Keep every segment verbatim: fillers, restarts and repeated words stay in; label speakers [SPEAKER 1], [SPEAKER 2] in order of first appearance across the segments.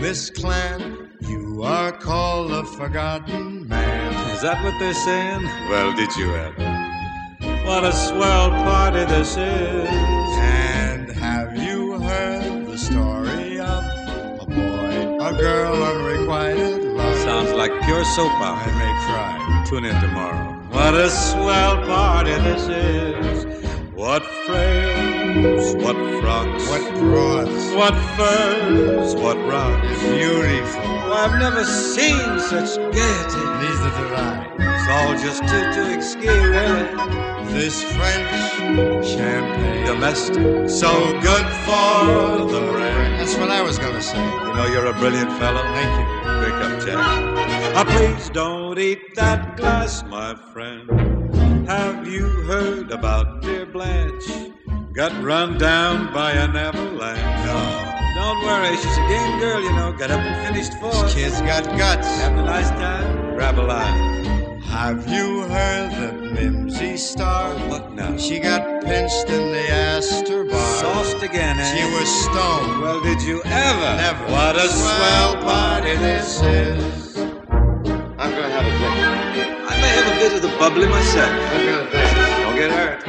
[SPEAKER 1] this clan, you are called a forgotten man.
[SPEAKER 2] Is that what they're saying? Well, did you ever? What a swell party this is.
[SPEAKER 1] And have you heard the story of a boy, a girl, unrequited love?
[SPEAKER 2] Sounds like pure soap
[SPEAKER 1] I
[SPEAKER 2] opera.
[SPEAKER 1] may cry.
[SPEAKER 2] Tune in tomorrow. What a swell party this is. What frames, what frocks,
[SPEAKER 1] What broads,
[SPEAKER 2] what furs, what rocks.
[SPEAKER 1] beautiful.
[SPEAKER 2] Oh, I've never seen such gaiety.
[SPEAKER 1] Neither did I.
[SPEAKER 2] It's all just too, too exquisite, really.
[SPEAKER 1] This French champagne,
[SPEAKER 2] Domestic, so good for the brain.
[SPEAKER 1] that's what I was gonna say.
[SPEAKER 2] You know you're a brilliant fellow.
[SPEAKER 1] Thank you.
[SPEAKER 2] Wake up, Jack. Ah, please don't eat that glass, my friend. Have you heard about dear Blanche? Got run down by an avalanche.
[SPEAKER 1] No,
[SPEAKER 2] Don't worry, she's a game girl, you know. Got up and finished fourth.
[SPEAKER 1] this kid's got guts.
[SPEAKER 2] Having a nice time? Grab a line.
[SPEAKER 1] Have you heard that Mimsy starved?
[SPEAKER 2] What now?
[SPEAKER 1] She got pinched in the Astor bar.
[SPEAKER 2] Sauced again, eh?
[SPEAKER 1] She was stoned.
[SPEAKER 2] Well, did you ever?
[SPEAKER 1] Never.
[SPEAKER 2] What a swell party this is.
[SPEAKER 3] I'm gonna have a drink.
[SPEAKER 2] I may have a bit of the bubbly myself.
[SPEAKER 3] I'm gonna dance.
[SPEAKER 2] Don't get hurt.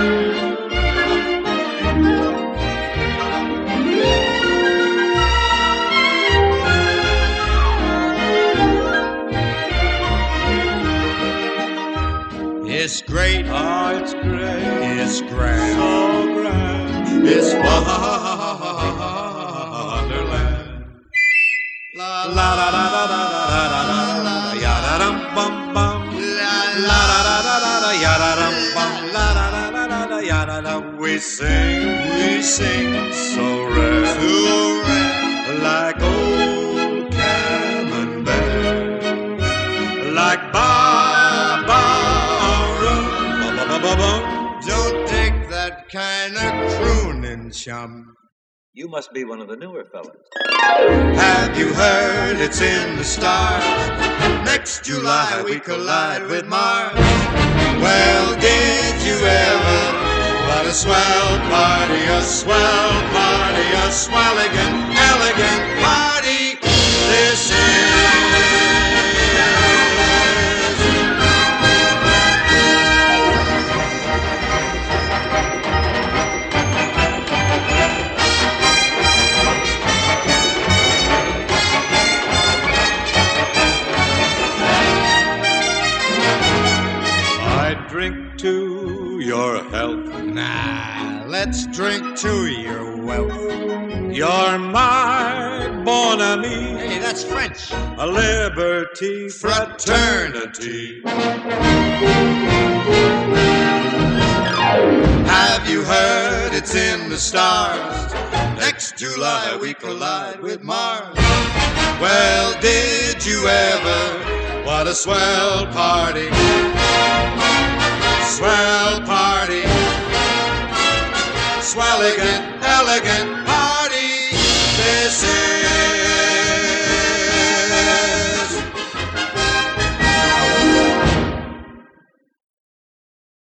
[SPEAKER 1] It's great.
[SPEAKER 2] Oh, it's great.
[SPEAKER 1] It's grand.
[SPEAKER 2] So grand.
[SPEAKER 1] It's
[SPEAKER 2] Wonderland.
[SPEAKER 1] La
[SPEAKER 2] La da da da da da da da da. Ya da dum bum bum. La da da da da da. Ya da dum bum. La da da da da da. Ya da da. We sing,
[SPEAKER 1] We sing
[SPEAKER 2] so rare,
[SPEAKER 1] to rare.
[SPEAKER 2] like old camembert, like ba ba rum, ba ba ba ba bum.
[SPEAKER 1] Don't take that kind of crooning, chum.
[SPEAKER 2] You must be one of the newer fellas.
[SPEAKER 1] Have you heard it's in the stars? Next July we collide with Mars. Well, did you ever? What a swell party, a swell party, a swelligan, elegant party. This is.
[SPEAKER 2] I drink to your health.
[SPEAKER 1] Nah, let's drink to your wealth.
[SPEAKER 2] You're my bon ami,
[SPEAKER 1] Hey, that's French.
[SPEAKER 2] a liberty fraternity.
[SPEAKER 1] Have you heard it's in the stars? Next July we collide with Mars. Well, did you ever? What a swell party. Swell party. Swelligan, elegant party. This is